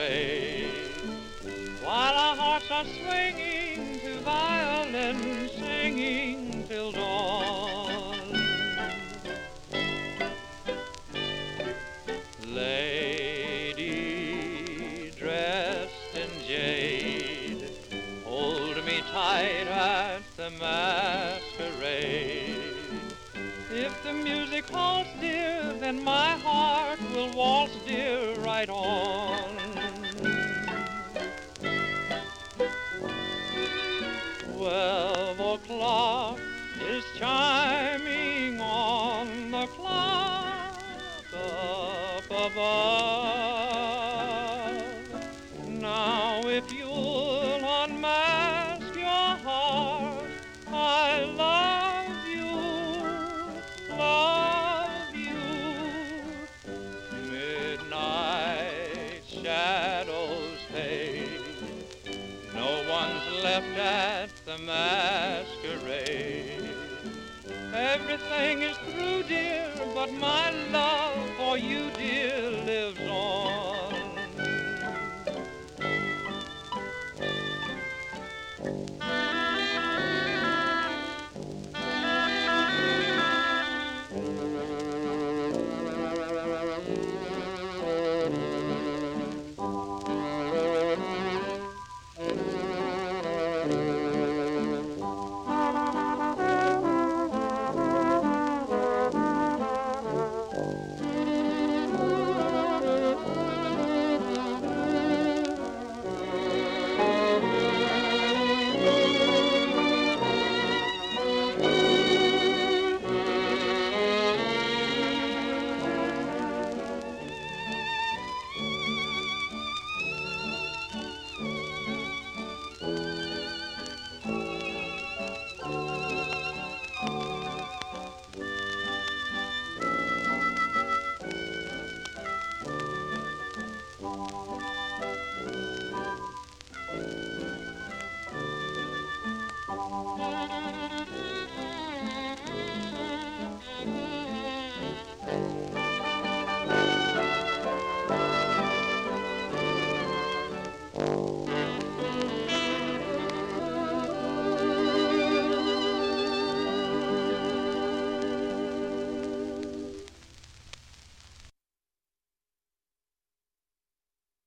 parade. While our hearts are swinging to violin singing till dawn. Lady dressed in jade, hold me tight at the masquerade. If the music halts, dear, then my heart will waltz, dear, right on.